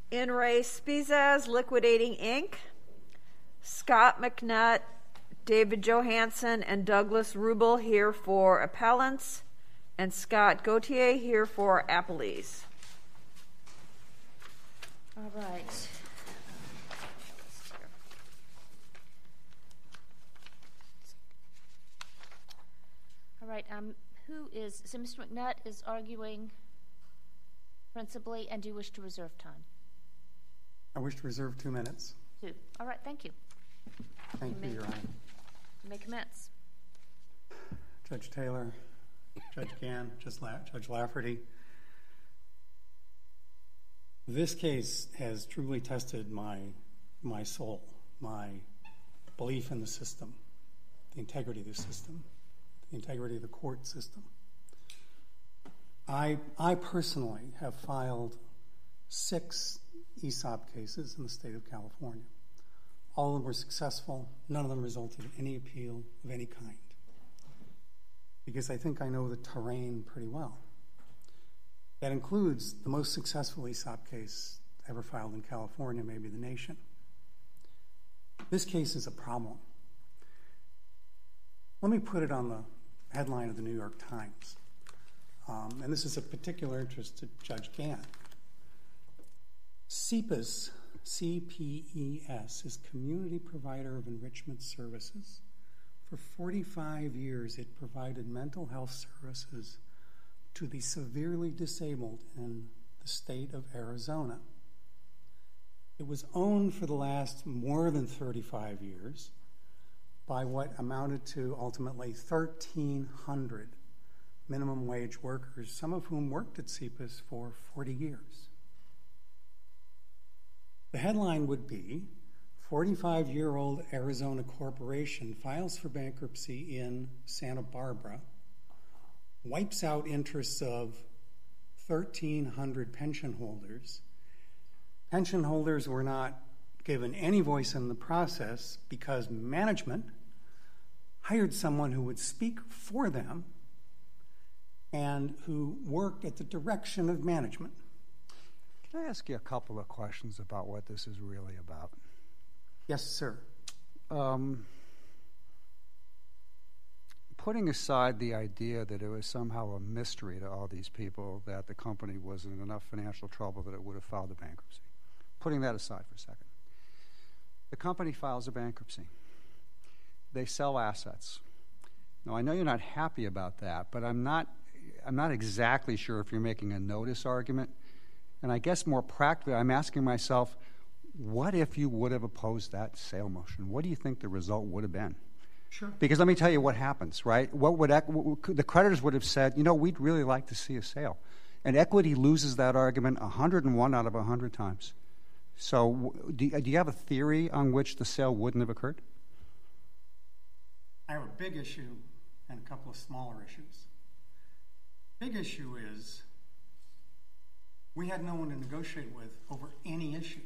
In re Spizas Liquidating Inc., Scott McNutt, David Johansson, and Douglas Rubel here for appellants, and Scott Gauthier here for appellees. All right. All right. So Mr. McNutt is arguing principally, and do you wish to reserve time? I wish to reserve 2 minutes. 2. All right. Thank you. Thank you, Your Honor. You may commence. Judge Taylor, Judge Gann, Judge Lafferty. This case has truly tested my soul, my belief in the system, the integrity of the system, the integrity of the court system. I personally have filed 6 ESOP cases in the state of California. All of them were successful. None of them resulted in any appeal of any kind, because I think I know the terrain pretty well. That includes the most successful ESOP case ever filed in California, maybe the nation. This case is a problem. Let me put it on the headline of the New York Times. And this is of particular interest to Judge Gann. CPES, C-P-E-S, is Community Provider of Enrichment Services. For 45 years, it provided mental health services to the severely disabled in the state of Arizona. It was owned for the last more than 35 years by what amounted to ultimately 1,300 minimum wage workers, some of whom worked at CPES for 40 years. The headline would be, 45-year-old Arizona corporation files for bankruptcy in Santa Barbara, wipes out interests of 1,300 pension holders. Pension holders were not given any voice in the process because management hired someone who would speak for them and who worked at the direction of management. Can I ask you a couple of questions about what this is really about? Yes, sir. Putting aside the idea that it was somehow a mystery to all these people that the company was in enough financial trouble that it would have filed a bankruptcy. Putting that aside for a second. The company files a bankruptcy. They sell assets. Now, I know you're not happy about that, but I'm not exactly sure if you're making a notice argument. And I guess more practically, I'm asking myself, what if you would have opposed that sale motion? What do you think the result would have been? Sure. Because let me tell you what happens, right? The creditors would have said, we'd really like to see a sale. And equity loses that argument 101 out of 100 times. So do you have a theory on which the sale wouldn't have occurred? I have a big issue and a couple of smaller issues. Big issue is we had no one to negotiate with over any issue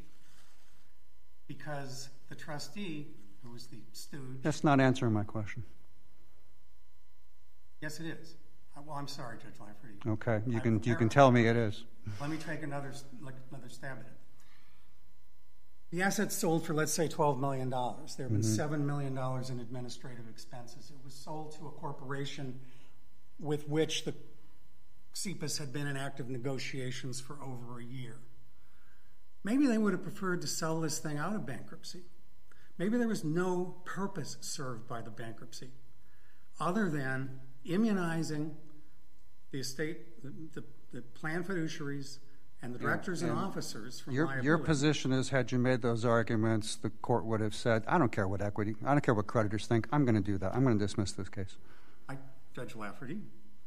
because the trustee, who was the stooge... That's not answering my question. Yes, it is. Well, I'm sorry, Judge Lafferty. Okay, you can tell me it is. Let me take another stab at it. The assets sold for, let's say, $12 million. There have been $7 million in administrative expenses. It was sold to a corporation with which the CPES had been in active negotiations for over a year. Maybe they would have preferred to sell this thing out of bankruptcy. Maybe there was no purpose served by the bankruptcy other than immunizing the estate, the plan fiduciaries, and the directors and officers from liability. Your position is, had you made those arguments, the court would have said, I don't care what creditors think, I'm going to do that. I'm going to dismiss this case. Judge Lafferty,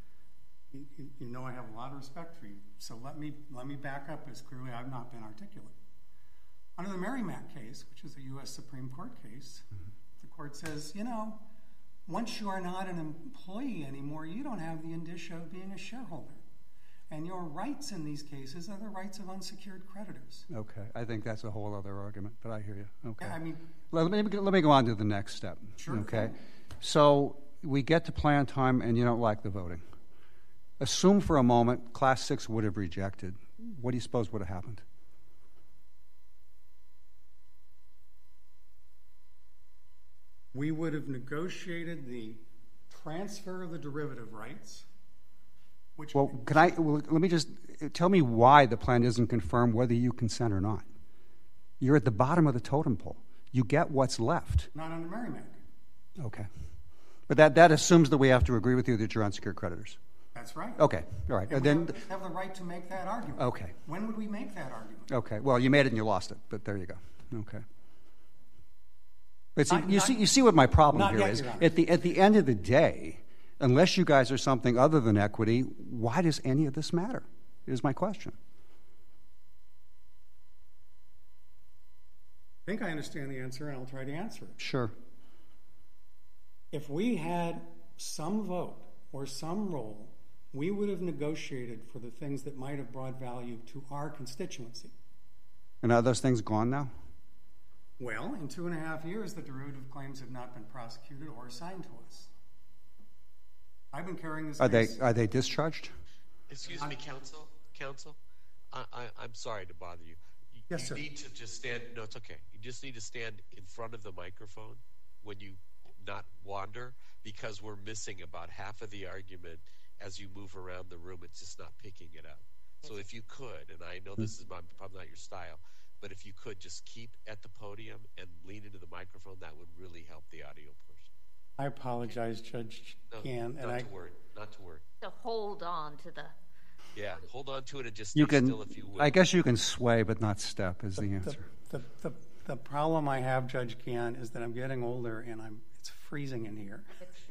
you know I have a lot of respect for you, so let me back up as clearly I've not been articulate. Under the Merrimack case, which is a U.S. Supreme Court case, the court says, once you are not an employee anymore, you don't have the indicia of being a shareholder. And your rights in these cases are the rights of unsecured creditors. Okay, I think that's a whole other argument, but I hear you. Okay. Yeah, let me go on to the next step. Sure. Okay. So we get to plan time and you don't like the voting. Assume for a moment Class 6 would have rejected. What do you suppose would have happened? we would have negotiated the transfer of the derivative rights, which... Well, let me just, tell me why the plan isn't confirmed whether you consent or not. You're at the bottom of the totem pole. You get what's left. Not under Merrimack. Okay. But that assumes that we have to agree with you that you're unsecured creditors. That's right. Okay, all right. And then we have the right to make that argument. Okay. When would we make that argument? Okay. Well, you made it and you lost it, but there you go. Okay. But see, you see what my problem here is. At the end of the day, unless you guys are something other than equity, why does any of this matter? Is my question. I think I understand the answer, and I'll try to answer it. Sure. If we had some vote or some role, we would have negotiated for the things that might have brought value to our constituency. And are those things gone now? Well, in 2.5 years, the derivative claims have not been prosecuted or assigned to us. I've been carrying this case. Are they discharged? Excuse me, counsel. I'm sorry to bother you. Yes, sir. You need to just stand. No, it's okay. You just need to stand in front of the microphone when you not wander, because we're missing about half of the argument as you move around the room. It's just not picking it up. So if you could, and I know this is probably not your style, but if you could just keep at the podium and lean into the microphone, that would really help the audio portion. I apologize, Judge Gann. Not to worry. To hold on to the... Yeah, hold on to it and just stay still if you would. I guess you can sway but not step is the answer. The problem I have, Judge Gann, is that I'm getting older and it's freezing in here.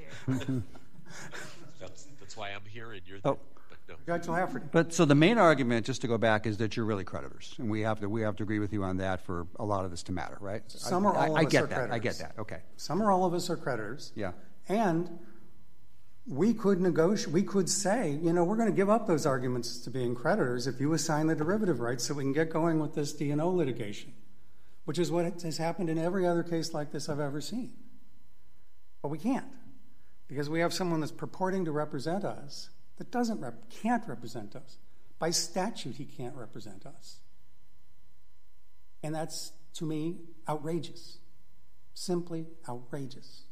That's why I'm here and you're there. But no. Judge Lafferty. But so the main argument, just to go back, is that you're really creditors, and we have to agree with you on that for a lot of this to matter, right? Some or all of us are creditors. I get that. Okay. Some or all of us are creditors. Yeah. And we could negotiate. We could say, we're going to give up those arguments to being creditors if you assign the derivative rights, so we can get going with this D&O litigation, which is what has happened in every other case like this I've ever seen. But we can't, because we have someone that's purporting to represent us that can't represent us. By statute, he can't represent us. And that's, to me, outrageous. Simply outrageous.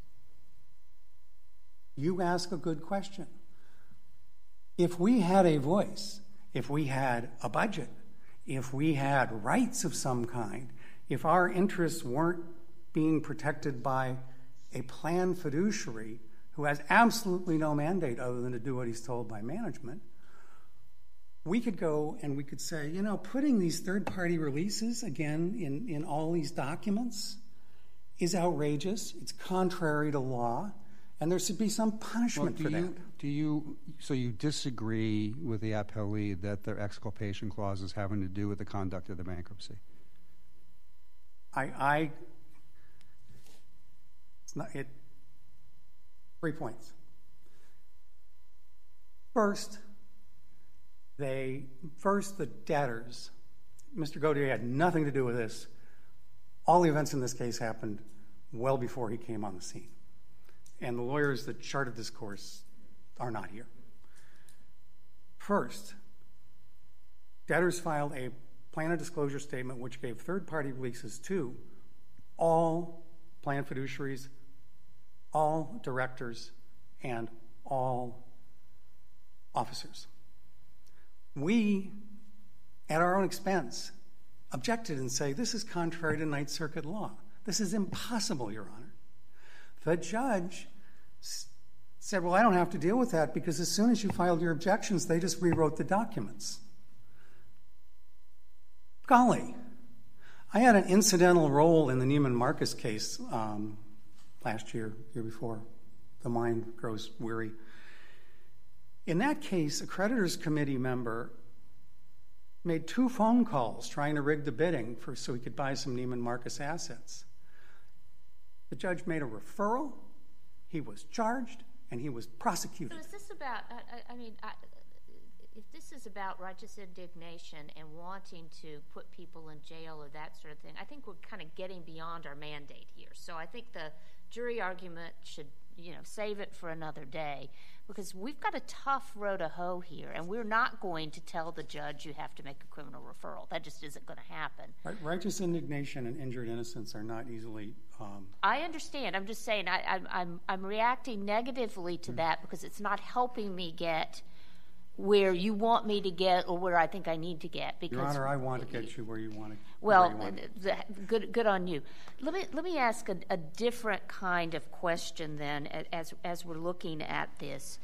You ask a good question. If we had a voice, if we had a budget, if we had rights of some kind, if our interests weren't being protected by a planned fiduciary who has absolutely no mandate other than to do what he's told by management, we could go and we could say, putting these third-party releases, again, in all these documents is outrageous, it's contrary to law, and there should be some punishment for that. So you disagree with the appellee that their exculpation clauses having to do with the conduct of the bankruptcy? It's not it. 3 points. First, the debtors. Mr. Gautier had nothing to do with this. All the events in this case happened well before he came on the scene. And the lawyers that charted this course are not here. First, debtors filed a plan of disclosure statement which gave third-party releases to all planned fiduciaries, all directors, and all officers. We, at our own expense, objected and say, this is contrary to Ninth Circuit law. This is impossible, Your Honor. The judge said, well, I don't have to deal with that because as soon as you filed your objections, they just rewrote the documents. Golly, I had an incidental role in the Neiman Marcus case last year before. The mind grows weary. In that case, a creditors committee member made 2 phone calls trying to rig the bidding so he could buy some Neiman Marcus assets. The judge made a referral, he was charged, and he was prosecuted. So is this about, if this is about righteous indignation and wanting to put people in jail or that sort of thing, I think we're kind of getting beyond our mandate here. So I think the jury argument should, save it for another day. Because we've got a tough row to hoe here, and we're not going to tell the judge you have to make a criminal referral. That just isn't going to happen. Righteous indignation and injured innocence are not easily. I understand. I'm just saying I'm reacting negatively to that because it's not helping me get where you want me to get or where I think I need to get. Because Your Honor, I want to get you where you want to. Well, good on you. Let me ask a different kind of question then, as we're looking at this.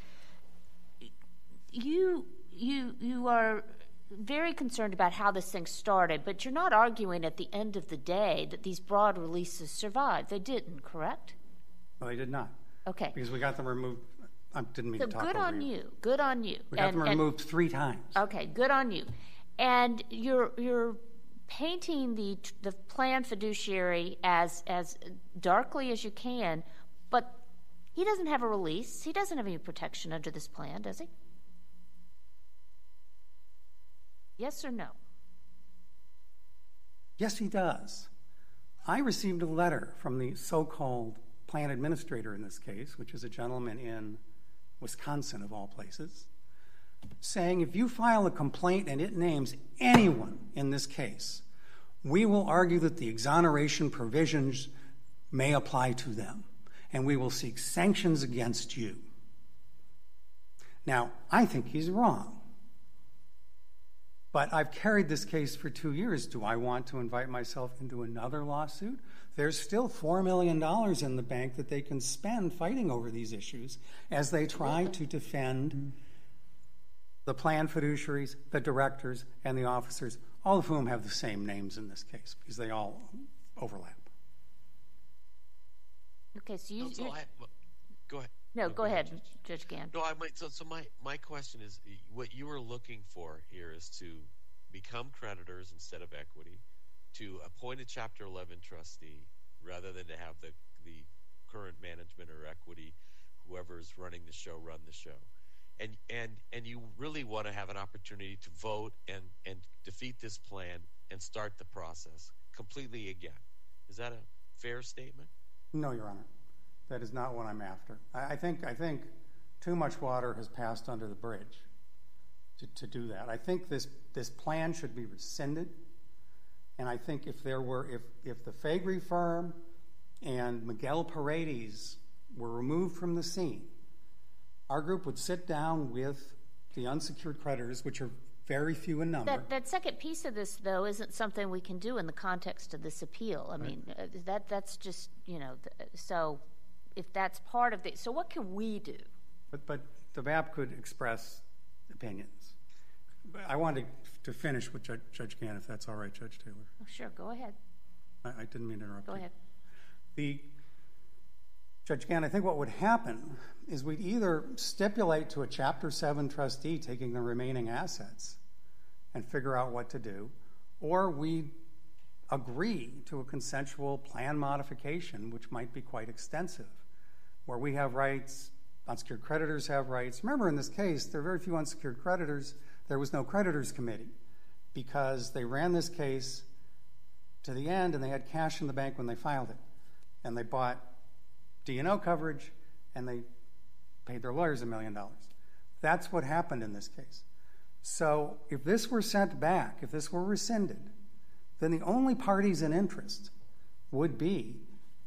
You are very concerned about how this thing started, but you're not arguing at the end of the day that these broad releases survived. They didn't, correct? No, they did not. Okay. Because we got them removed. I didn't mean So to talk good over on you. you. Good on you. We got them removed 3 times. Okay, good on you. And you're painting the planned fiduciary as darkly as you can, but he doesn't have a release. He doesn't have any protection under this plan, does he? Yes or no? Yes, he does. I received a letter from the so-called plan administrator in this case, which is a gentleman in Wisconsin, of all places, saying if you file a complaint and it names anyone in this case, we will argue that the exoneration provisions may apply to them, and we will seek sanctions against you. Now, I think he's wrong. But I've carried this case for 2 years. Do I want to invite myself into another lawsuit? There's still $4 million in the bank that they can spend fighting over these issues as they try to defend the plan fiduciaries, the directors, and the officers, all of whom have the same names in this case because they all overlap. Okay, so go ahead. No, go ahead, Judge Gann. No, my question is, what you are looking for here is to become creditors instead of equity, to appoint a Chapter 11 trustee rather than to have the current management or equity, whoever is running the show, run the show. And you really want to have an opportunity to vote and defeat this plan and start the process completely again. Is that a fair statement? No, Your Honor. That is not what I'm after. I think too much water has passed under the bridge to do that. I think this plan should be rescinded, and I think if the Faegre firm and Miguel Paredes were removed from the scene, our group would sit down with the unsecured creditors, which are very few in number. That second piece of this, though, isn't something we can do in the context of this appeal. I mean, that's just, so if that's part of it. So what can we do? But the VAP could express opinions. I wanted to finish with Judge Gann, if that's all right, Judge Taylor. Oh, sure, go ahead. I didn't mean to interrupt you. Go ahead. Judge Gann, I think what would happen is we'd either stipulate to a Chapter 7 trustee taking the remaining assets and figure out what to do, or we'd agree to a consensual plan modification, which might be quite extensive, where we have rights, unsecured creditors have rights. Remember, in this case, there are very few unsecured creditors. There was no creditors committee because they ran this case to the end and they had cash in the bank when they filed it. And they bought D&O coverage and they paid their lawyers $1 million. That's what happened in this case. So if this were sent back, if this were rescinded, then the only parties in interest would be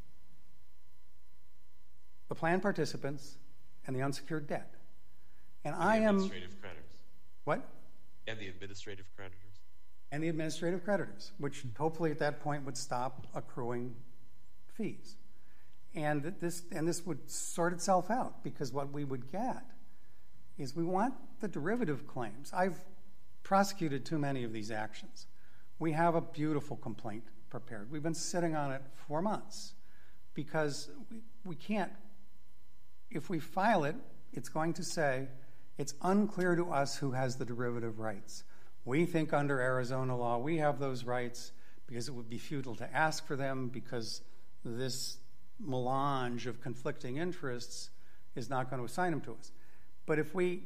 the plan participants and the unsecured debt. And I am... Administrative creditors. What? And the administrative creditors. And the administrative creditors, which hopefully at that point would stop accruing fees. And this would sort itself out, because what we would get is we want the derivative claims. I've prosecuted too many of these actions. We have a beautiful complaint prepared. We've been sitting on it for months because we can't, if we file it, it's going to say it's unclear to us who has the derivative rights. We think under Arizona law we have those rights because it would be futile to ask for them because this melange of conflicting interests is not going to assign them to us. But if we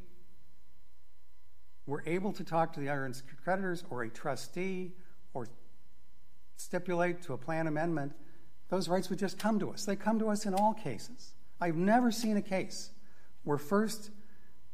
were able to talk to the other unsecured creditors or a trustee or stipulate to a plan amendment, those rights would just come to us. They come to us in all cases. I've never seen a case where first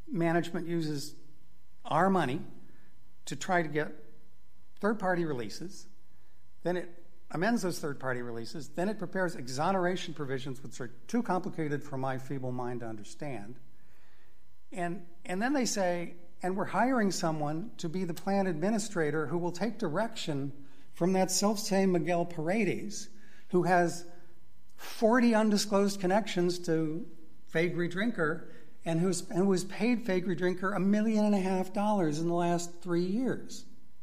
management uses our money to try to get third-party releases, then it amends those third-party releases, then it prepares exoneration provisions which are too complicated for my feeble mind to understand. And then they say, and we're hiring someone to be the plan administrator who will take direction from that self-same Miguel Paredes, who has 40 undisclosed connections to Faegre Drinker and who has paid Faegre Drinker $1.5 million in the last 3 years.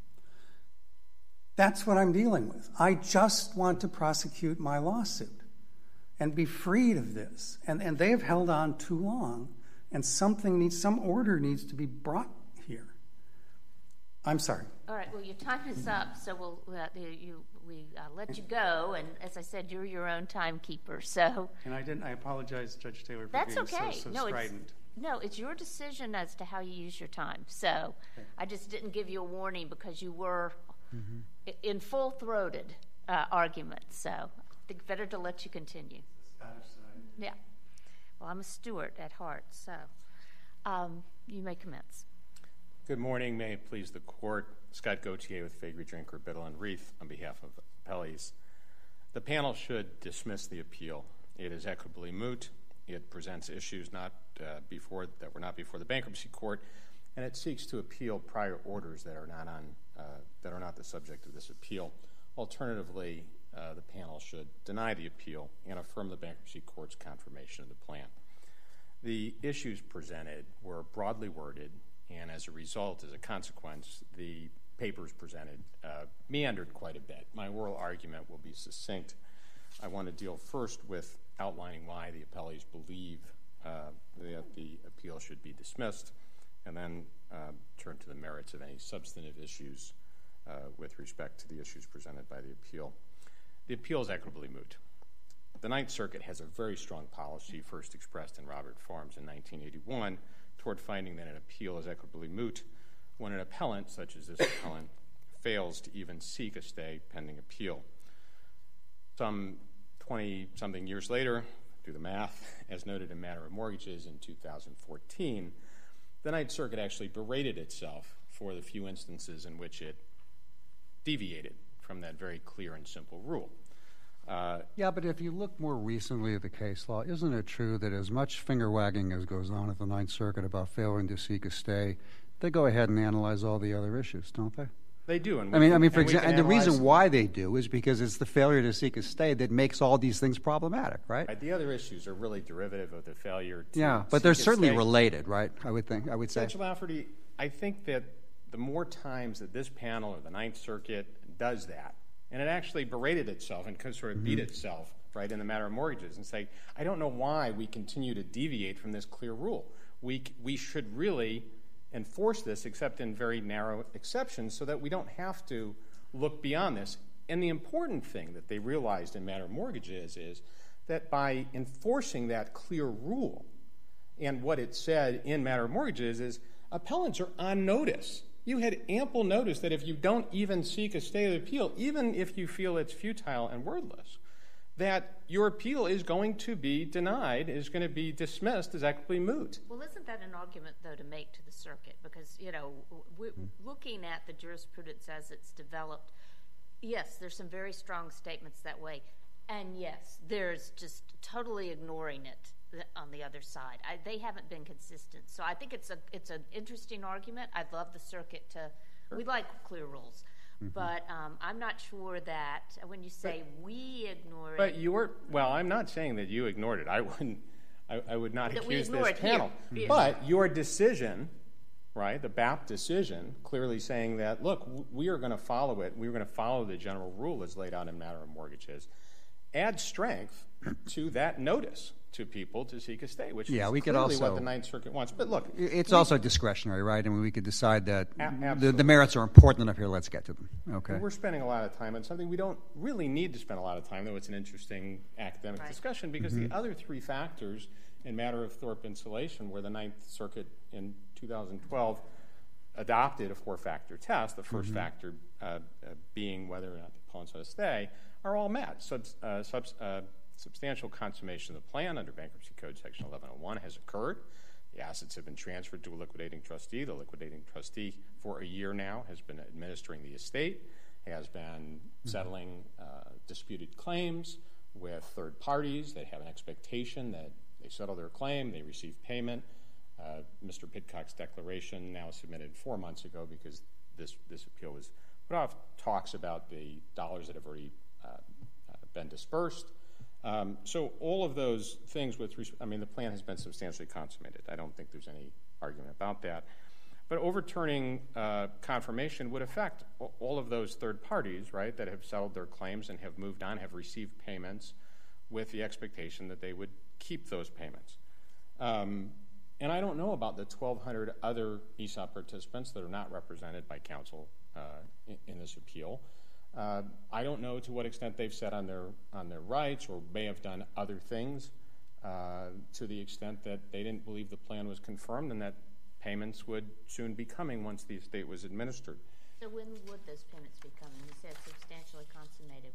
That's what I'm dealing with. I just want to prosecute my lawsuit and be freed of this. And they have held on too long, and some order needs to be brought here. I'm sorry. All right. Well, your time is up, so we'll let you go. And as I said, you're your own timekeeper. So. And I apologize, Judge Taylor, for that's being okay. so strident. It's your decision as to how you use your time. So okay. I just didn't give you a warning because you were in full-throated argument. So I think better to let you continue. The Scottish side. Yeah. Well, I'm a Stewart at heart, so you may commence. Good morning. May it please the Court. Scott Gauthier with Faegre Drinker, Biddle & Reith on behalf of appellees. The panel should dismiss the appeal. It is equitably moot. It presents issues that were not before the bankruptcy court, and it seeks to appeal prior orders that are not the subject of this appeal. Alternatively, the panel should deny the appeal and affirm the bankruptcy court's confirmation of the plan. The issues presented were broadly worded, and as a result, as a consequence, the papers presented meandered quite a bit. My oral argument will be succinct. I want to deal first with outlining why the appellees believe that the appeal should be dismissed, and then turn to the merits of any substantive issues with respect to the issues presented by the appeal. The appeal is equitably moot. The Ninth Circuit has a very strong policy, first expressed in Robert Farms in 1981, toward finding that an appeal is equitably moot when an appellant, such as this appellant, fails to even seek a stay pending appeal. Some 20-something years later, do the math, as noted in Matter of Mortgages in 2014, the Ninth Circuit actually berated itself for the few instances in which it deviated from that very clear and simple rule. Yeah, but if you look more recently at the case law, isn't it true that as much finger-wagging as goes on at the Ninth Circuit about failing to seek a stay, they go ahead and analyze all the other issues, don't they? They do. And for example, and the reason why they do is because it's the failure to seek a stay that makes all these things problematic, right? The other issues are really derivative of the failure to Yeah, but they're certainly related, right? I would say. Judge Lafferty, I think that the more times that this panel or the Ninth Circuit does that, and it actually berated itself and sort of beat itself, right, in the Matter of Mortgages and say, I don't know why we continue to deviate from this clear rule. We should really enforce this except in very narrow exceptions so that we don't have to look beyond this. And the important thing that they realized in Matter of Mortgages is that by enforcing that clear rule, and what it said in Matter of Mortgages is appellants are on notice. You had ample notice that if you don't even seek a stay of the appeal, even if you feel it's futile and wordless, that your appeal is going to be denied, is going to be dismissed as equitably moot. Well, isn't that an argument, though, to make to the circuit? Because, we're looking at the jurisprudence as it's developed, yes, there's some very strong statements that way. And, yes, there's just totally ignoring it on the other side. They haven't been consistent. So I think it's an interesting argument. I'd love the circuit to – we like clear rules. But I'm not sure that when you say we ignored it. Well, I'm not saying that you ignored it. I would not accuse this panel. Here. But your decision, right, the BAP decision, clearly saying that, look, we are going to follow it. We're going to follow the general rule as laid out in Matter of Mortgages. Add strength to that notice to people to seek a stay, which is clearly what the Ninth Circuit wants. But look, it's also discretionary, right? I mean, we could decide that the merits are important enough here. Let's get to them. Okay. We're spending a lot of time on something we don't really need to spend a lot of time, though it's an interesting academic discussion, because the other three factors in Matter of Thorpe Insulation, where the Ninth Circuit in 2012 adopted a four-factor test, the first factor being whether or not the opponents want to stay, are all met. Substantial consummation of the plan under Bankruptcy Code Section 1101 has occurred. The assets have been transferred to a liquidating trustee. The liquidating trustee, for a year now, has been administering the estate, has been settling disputed claims with third parties. They have an expectation that they settle their claim, they receive payment. Mr. Pidcock's declaration, now submitted 4 months ago because this appeal was put off, talks about the dollars that have already been dispersed. So all of those things the plan has been substantially consummated. I don't think there's any argument about that. But overturning confirmation would affect all of those third parties, right, that have settled their claims and have moved on, have received payments with the expectation that they would keep those payments. And I don't know about the 1,200 other ESOP participants that are not represented by counsel in this appeal. I don't know to what extent they've sat on their rights or may have done other things to the extent that they didn't believe the plan was confirmed and that payments would soon be coming once the estate was administered. So when would those payments be coming? You said substantially consummated.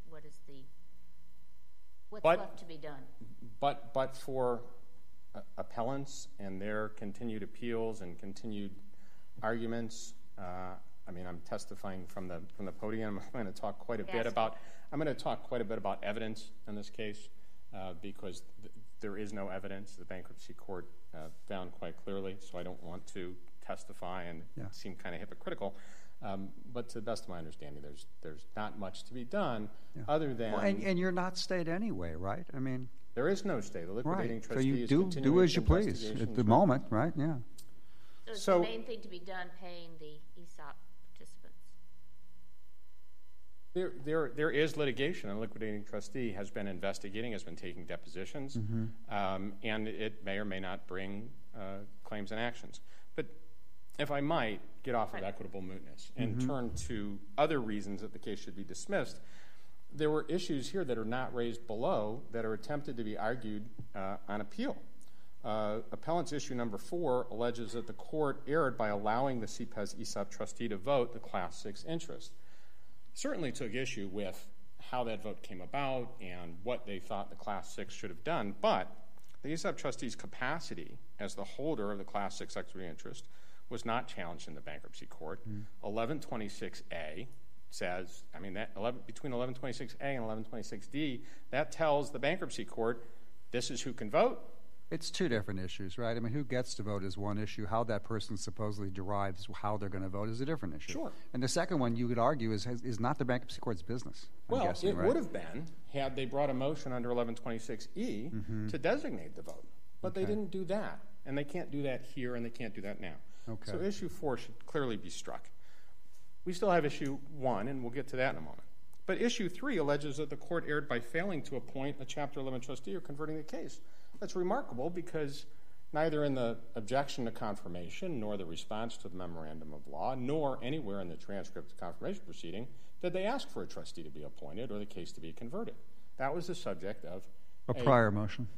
What's left to be done? But for appellants and their continued appeals and continued arguments, I'm testifying from the podium. I'm going to talk quite a bit about evidence in this case because there is no evidence. The bankruptcy court found quite clearly, so I don't want to testify and seem kind of hypocritical. But to the best of my understanding, there's not much to be done other than. Well, and you're not stayed anyway, right? I mean, there is no stay. The liquidating trustee so you is do as you please at the moment, right? Yeah. So the main thing to be done, paying the ESOP participants. There is litigation. The liquidating trustee has been investigating, has been taking depositions, and it may or may not bring claims and actions. But if I might get off of equitable mootness and turn to other reasons that the case should be dismissed, there were issues here that are not raised below that are attempted to be argued on appeal. Appellant's issue number 4 alleges that the court erred by allowing the CPES ESOP trustee to vote the Class 6 interest. Certainly took issue with how that vote came about and what they thought the Class 6 should have done, but the ESOP trustee's capacity as the holder of the Class 6 equity interest was not challenged in the bankruptcy court. 1126A says, between 1126A and 1126D, that tells the bankruptcy court this is who can vote. It's two different issues, right? I mean, who gets to vote is one issue. How that person supposedly derives how they're going to vote is a different issue. Sure. And the second one, you could argue, is not the bankruptcy court's business. It would have been had they brought a motion under 1126E to designate the vote. But they didn't do that. And they can't do that here, and they can't do that now. Okay. So issue 4 should clearly be struck. We still have issue 1, and we'll get to that in a moment. But issue 3 alleges that the court erred by failing to appoint a Chapter 11 trustee or converting the case. That's remarkable because neither in the objection to confirmation nor the response to the memorandum of law nor anywhere in the transcript of the confirmation proceeding did they ask for a trustee to be appointed or the case to be converted. That was the subject of a prior motion.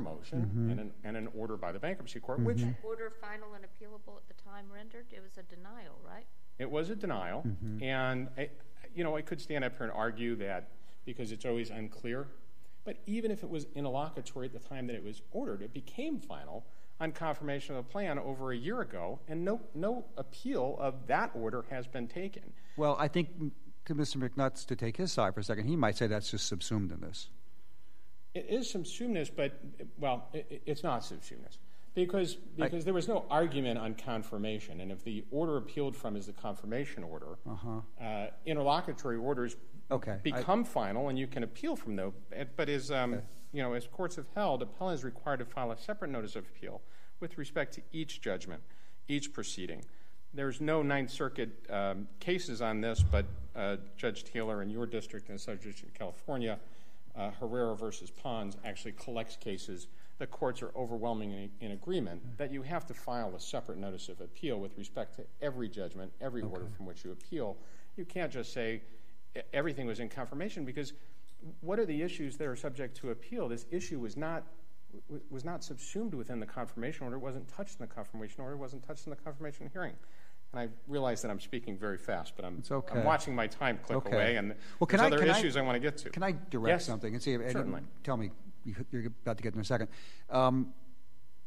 And an order by the bankruptcy court, which order final and appealable at the time rendered. It was a denial, right? It was a denial, and I could stand up here and argue that because it's always unclear. But even if it was interlocutory at the time that it was ordered, it became final on confirmation of the plan over a year ago, and no appeal of that order has been taken. Well, I think to Mr. McNutt, to take his side for a second, he might say that's just subsumed in this. It is subsumed, but, it's not subsumed. Because there was no argument on confirmation, and if the order appealed from is the confirmation order, interlocutory orders become final, and you can appeal from those. But as courts have held, appellant is required to file a separate notice of appeal with respect to each judgment, each proceeding. There's no Ninth Circuit cases on this, but Judge Taylor in your district in the Southern District of California, Herrera versus Pons, actually collects cases. The courts are overwhelmingly in agreement that you have to file a separate notice of appeal with respect to every judgment, every order from which you appeal. You can't just say everything was in confirmation, because what are the issues that are subject to appeal? This issue was not subsumed within the confirmation order. It wasn't touched in the confirmation order. It wasn't touched in the confirmation hearing. And I realize that I'm speaking very fast, but I'm watching my time click away, and there's other issues I want to get to. Can I direct something? And see, certainly. Tell me, you're about to get in a second.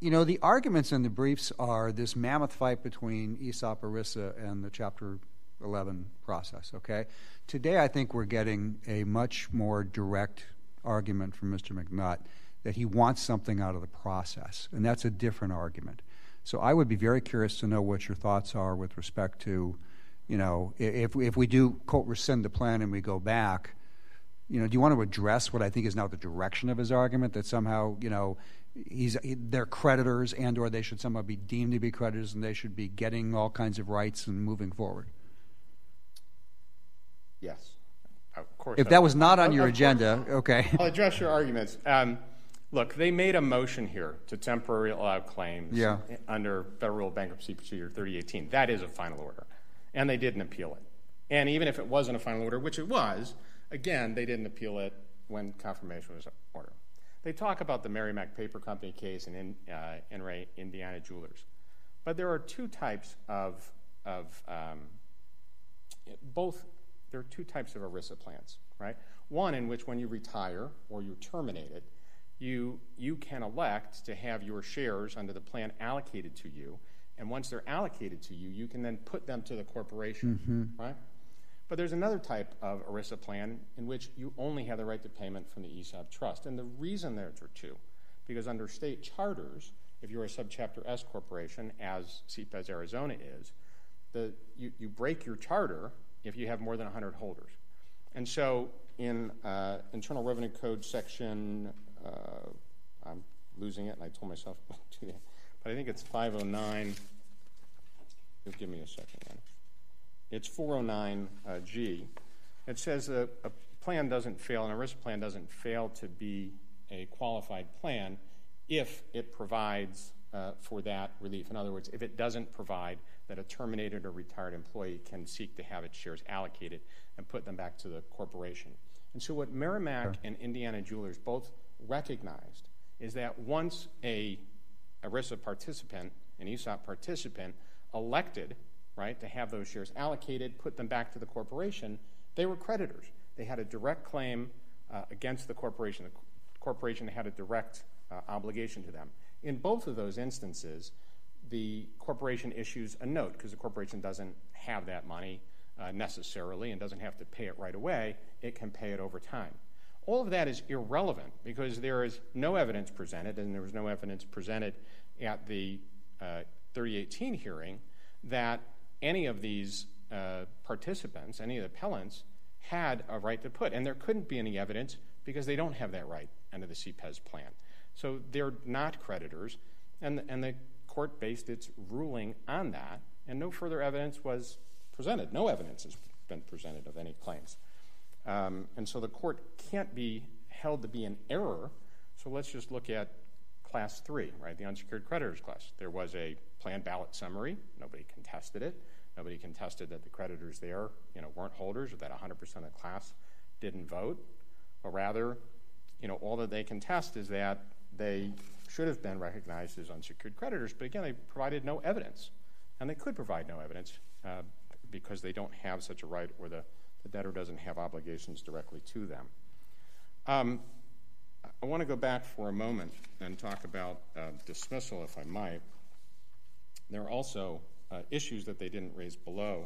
The arguments in the briefs are this mammoth fight between ESOP, ERISA, and the Chapter 11 process, okay? Today, I think we're getting a much more direct argument from Mr. McNutt that he wants something out of the process, and that's a different argument. So I would be very curious to know what your thoughts are with respect to, if we do, quote, rescind the plan and we go back, do you want to address what I think is now the direction of his argument, that somehow, they're creditors and or they should somehow be deemed to be creditors and they should be getting all kinds of rights and moving forward? Yes, of course. If that was not on your agenda, okay. I'll address your arguments. Look, they made a motion here to temporarily allow claims under Federal Bankruptcy Procedure 3018. That is a final order, and they didn't appeal it. And even if it wasn't a final order, which it was, again, they didn't appeal it when confirmation was ordered. They talk about the Merrimack Paper Company case and Indiana Jewelers. But there are two types of ERISA plans, right? One in which when you retire or you're terminated, you can elect to have your shares under the plan allocated to you, and once they're allocated to you, you can then put them to the corporation, right? But there's another type of ERISA plan in which you only have the right to payment from the ESOP trust. And the reason there are two, because under state charters, if you're a subchapter S corporation, as CPES Arizona is, you break your charter if you have more than 100 holders. And so in Internal Revenue Code section, I'm losing it, and I told myself to do that, but I think it's 509. You'll give me a second then. It's 409G. It says a plan doesn't fail, an ERISA plan doesn't fail to be a qualified plan if it provides for that relief. In other words, if it doesn't provide that a terminated or retired employee can seek to have its shares allocated and put them back to the corporation. And so what Merrimack and Indiana Jewelers both recognized is that once a ERISA participant, an ESOP participant, elected, right, to have those shares allocated, put them back to the corporation, they were creditors. They had a direct claim against the corporation. The corporation had a direct obligation to them. In both of those instances, the corporation issues a note because the corporation doesn't have that money necessarily and doesn't have to pay it right away. It can pay it over time. All of that is irrelevant because there is no evidence presented, and there was no evidence presented at the 3018 hearing that any of these participants, any of the appellants, had a right to put. And there couldn't be any evidence because they don't have that right under the CPES plan. So they're not creditors, and the court based its ruling on that, and no further evidence was presented. No evidence has been presented of any claims. And so the court can't be held to be in error. So let's just look at Class 3, right, the unsecured creditors class. There was a plan ballot summary. Nobody contested it. Nobody contested that the creditors there, weren't holders or that 100% of the class didn't vote. Or rather, all that they contest is that they should have been recognized as unsecured creditors. But again, they provided no evidence. And they could provide no evidence because they don't have such a right or the debtor doesn't have obligations directly to them. I want to go back for a moment and talk about dismissal, if I might. There are also issues that they didn't raise below.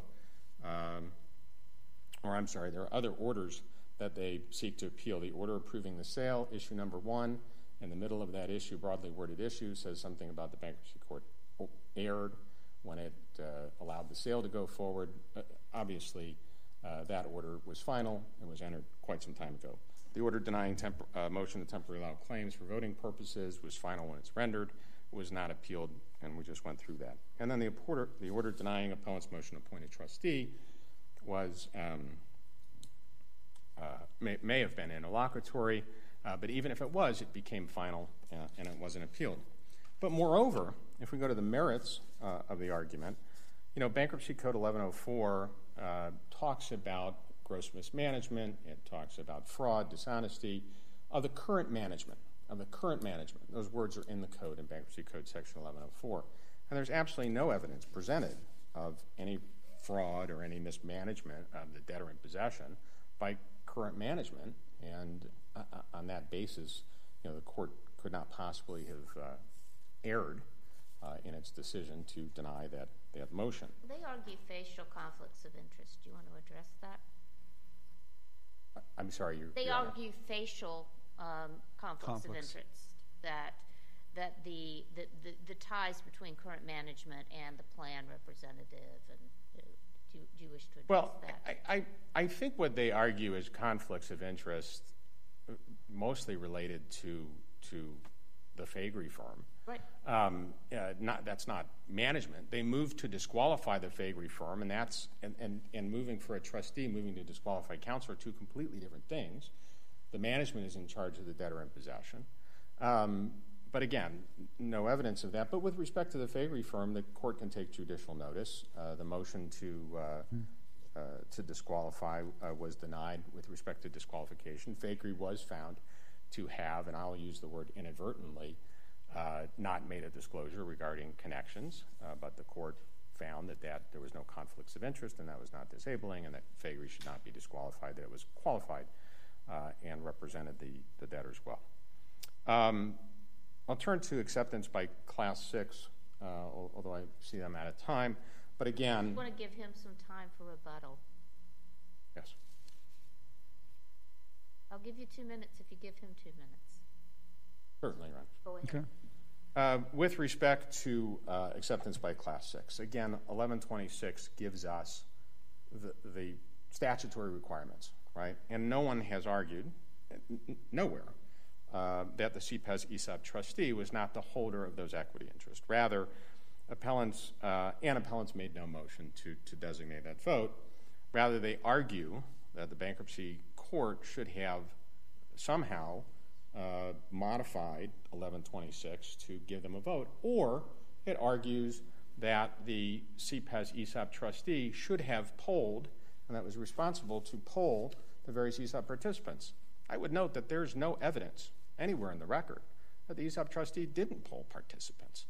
There are other orders that they seek to appeal. The order approving the sale, issue number 1, in the middle of that issue, broadly worded issue, says something about the bankruptcy court erred when it allowed the sale to go forward. Obviously, that order was final and was entered quite some time ago. The order denying motion to temporarily allow claims for voting purposes was final when it's rendered, was not appealed, and we just went through that. And then the order denying appellant's motion to appoint a trustee was may have been interlocutory, but even if it was, it became final and it wasn't appealed. But moreover, if we go to the merits of the argument, Bankruptcy Code 1104 talks about gross mismanagement. It talks about fraud, dishonesty of the current management. Those words are in the code in Bankruptcy Code Section 1104. And there's absolutely no evidence presented of any fraud or any mismanagement of the debtor in possession by current management. And on that basis, the court could not possibly have erred in its decision to deny that motion. They argue facial conflicts of interest. Do you want to address that? I'm sorry, They Your Honor. argue facial conflicts of interest, that the ties between current management and the plan representative, and do you wish to address that? I think what they argue is conflicts of interest mostly related to the Faegre firm. Right. That's not management. They moved to disqualify the Faegre firm, and moving for a trustee, moving to disqualify counsel are two completely different things. The management is in charge of the debtor in possession. But again, no evidence of that. But with respect to the Faegre firm, the court can take judicial notice. The motion to disqualify was denied with respect to disqualification. Faegre was found to have, and I'll use the word inadvertently, not made a disclosure regarding connections, but the court found that there was no conflicts of interest and that was not disabling, and that Faegre should not be disqualified, that it was qualified and represented the debtors well. I'll turn to acceptance by Class 6, although I see them out of time. But again... I want to give him some time for rebuttal. Yes. I'll give you 2 minutes if you give him 2 minutes. Certainly, Ron. Go ahead. Okay. With respect to acceptance by Class 6, again, 1126 gives us the statutory requirements, right? And no one has argued, nowhere, that the CPES ESOP trustee was not the holder of those equity interests. Rather, appellants made no motion to designate that vote. Rather, they argue that the bankruptcy court should have somehow modified 1126 to give them a vote, or it argues that the CPES ESOP trustee should have polled, and that was responsible to poll the various ESOP participants. I would note that there's no evidence anywhere in the record that the ESOP trustee didn't poll participants.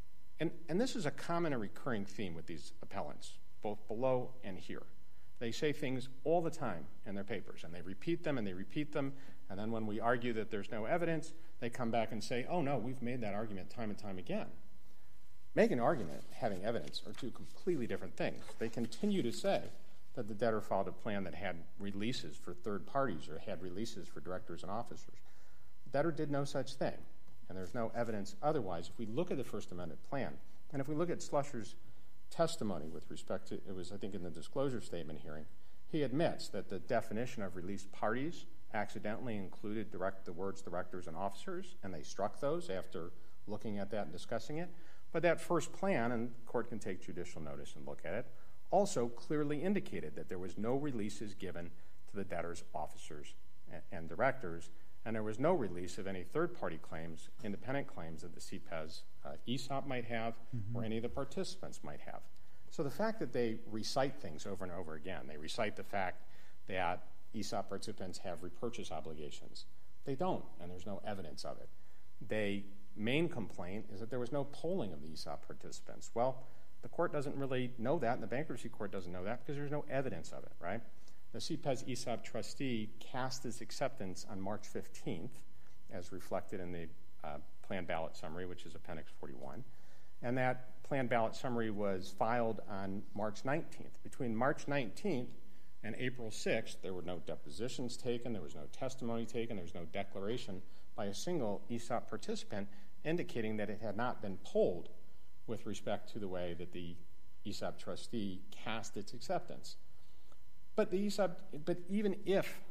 And this is a common and recurring theme with these appellants, both below and here. They say things all the time in their papers, and they repeat them, and and then when we argue that there's no evidence, they come back and say, oh, no, we've made that argument time and time again. Making an argument, having evidence, are two completely different things. They continue to say that the debtor filed a plan that had releases for third parties or had releases for directors and officers. The debtor did no such thing, and there's no evidence otherwise. If we look at the First Amendment plan, and if we look at Slusher's testimony with respect to, it was, I think, in the disclosure statement hearing, he admits that the definition of released parties accidentally included the words directors and officers, and they struck those after looking at that and discussing it. But that first plan, and the court can take judicial notice and look at it, also clearly indicated that there was no releases given to the debtors, officers, and directors, and there was no release of any third-party claims, independent claims that the CPES ESOP might have or any of the participants might have. So the fact that they recite things over and over again, they recite the fact that ESOP participants have repurchase obligations. They don't, and there's no evidence of it. The main complaint is that there was no polling of the ESOP participants. Well, the court doesn't really know that, and the bankruptcy court doesn't know that because there's no evidence of it, right? The CPES ESOP trustee cast his acceptance on March 15th, as reflected in the plan ballot summary, which is Appendix 41. And that plan ballot summary was filed on March 19th. Between March 19th and April 6th, there were no depositions taken, there was no testimony taken, there was no declaration by a single ESOP participant indicating that it had not been polled with respect to the way that the ESOP trustee cast its acceptance. But even if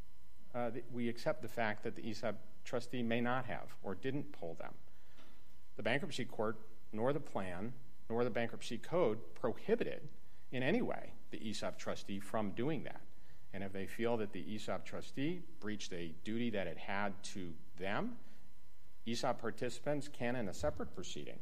we accept the fact that the ESOP trustee may not have or didn't poll them, the bankruptcy court, nor the plan, nor the bankruptcy code prohibited in any way the ESOP trustee from doing that. And if they feel that the ESOP trustee breached a duty that it had to them, ESOP participants can, in a separate proceeding,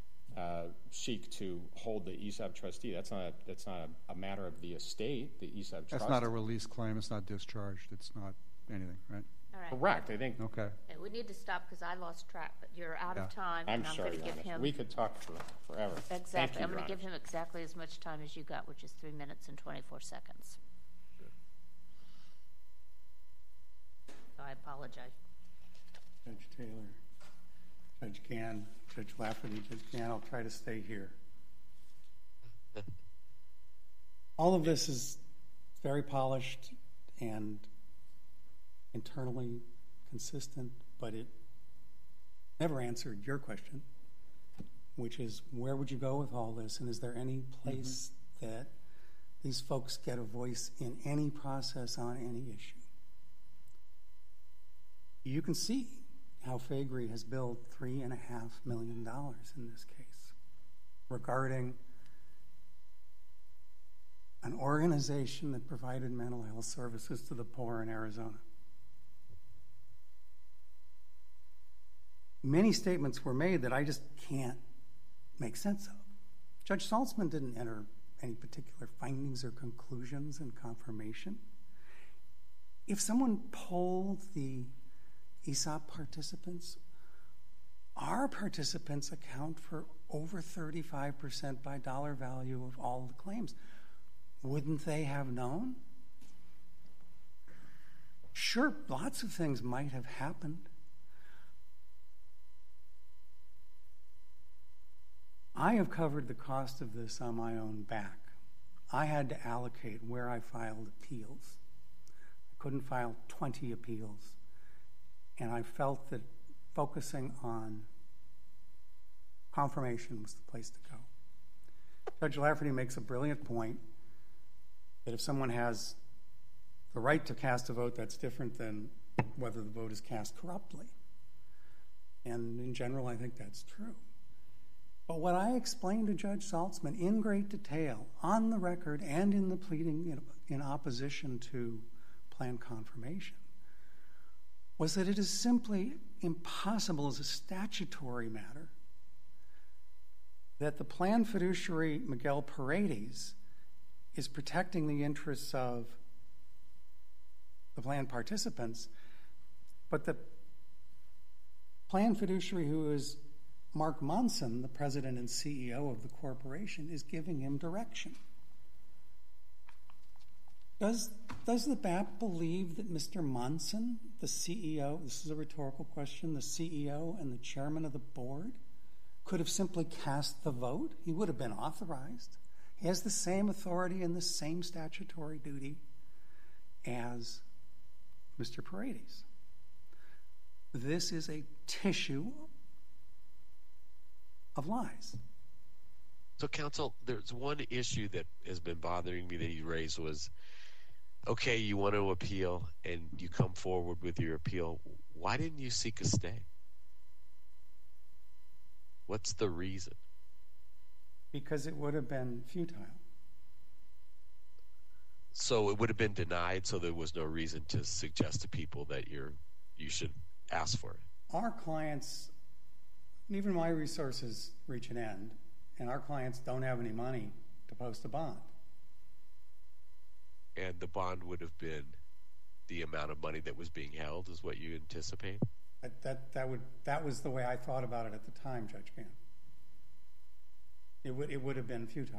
seek to hold the ESOP trustee. That's not a matter of the estate, the ESOP trust. That's not a release claim. It's not discharged. It's not anything, right? All right. Correct, I think. Okay. We need to stop because I lost track, but you're out of time. I'm and sorry, going to give him we could talk forever. exactly. Thank you, I'm going to Your give him exactly as much time as you got, which is 3 minutes and 24 seconds. Good. So I apologize. Judge Taylor. Judge Gann, Judge Lafferty, Judge Gann, I'll try to stay here. All of this is very polished and internally consistent, but it never answered your question, which is where would you go with all this, and is there any place that these folks get a voice in any process on any issue? You can see how Faegre has billed $3.5 million in this case regarding an organization that provided mental health services to the poor in Arizona. Many statements were made that I just can't make sense of. Judge Saltzman didn't enter any particular findings or conclusions in confirmation. If someone polled the ESOP participants, our participants account for over 35% by dollar value of all the claims. Wouldn't they have known? Sure, lots of things might have happened. I have covered the cost of this on my own back. I had to allocate where I filed appeals. I couldn't file 20 appeals. And I felt that focusing on confirmation was the place to go. Judge Lafferty makes a brilliant point that if someone has the right to cast a vote, that's different than whether the vote is cast corruptly. And in general, I think that's true. But what I explained to Judge Saltzman in great detail, on the record and in the pleading in opposition to plan confirmation, was that it is simply impossible as a statutory matter that the plan fiduciary Miguel Paredes is protecting the interests of the plan participants, but the plan fiduciary who is Mark Monson, the president and CEO of the corporation, is giving him direction. Does the BAP believe that Mr. Monson, the CEO, this is a rhetorical question, the CEO and the chairman of the board, could have simply cast the vote? He would have been authorized. He has the same authority and the same statutory duty as Mr. Paredes. This is a tissue of lies. So, counsel, there's one issue that has been bothering me that you raised was, okay, you want to appeal and you come forward with your appeal. Why didn't you seek a stay? What's the reason? Because it would have been futile. So it would have been denied, so there was no reason to suggest to people that you should ask for it. Our clients, even my resources reach an end, and our clients don't have any money to post a bond. And the bond would have been the amount of money that was being held, is what you anticipate? That was the way I thought about it at the time, Judge Gann. It would have been futile.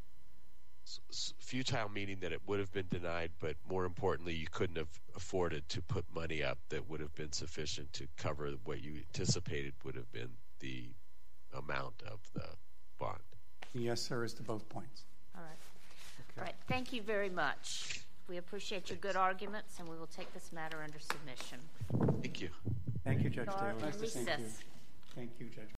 Futile meaning that it would have been denied, but more importantly, you couldn't have afforded to put money up that would have been sufficient to cover what you anticipated would have been the amount of the bond. Yes, sir, is to both points. All right. All right. Thank you very much. We appreciate your good arguments, and we will take this matter under submission. Thank you. Thank you, Judge We are Taylor. in recess. Thank you, Judge.